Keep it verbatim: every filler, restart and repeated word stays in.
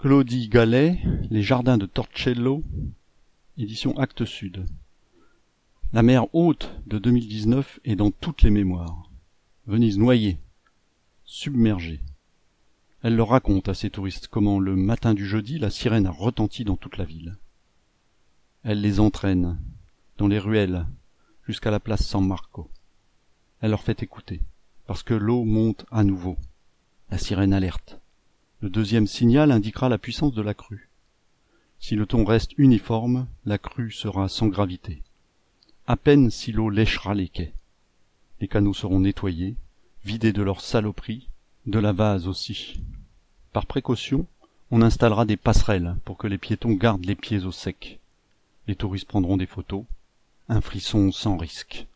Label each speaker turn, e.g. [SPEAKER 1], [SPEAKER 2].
[SPEAKER 1] Claudie Gallet, Les jardins de Torcello, édition Actes Sud. La mer haute de deux mille dix-neuf est dans toutes les mémoires. Venise noyée, submergée. Elle leur raconte à ces touristes comment le matin du jeudi la sirène a retenti dans toute la ville. Elle les entraîne dans les ruelles jusqu'à la place San Marco. Elle leur fait écouter, parce que l'eau monte à nouveau. La sirène alerte. Le deuxième signal indiquera la puissance de la crue. Si le ton reste uniforme, la crue sera sans gravité. À peine si l'eau léchera les quais. Les canaux seront nettoyés, vidés de leurs saloperies, de la vase aussi. Par précaution, on installera des passerelles pour que les piétons gardent les pieds au sec. Les touristes prendront des photos. Un frisson sans risque.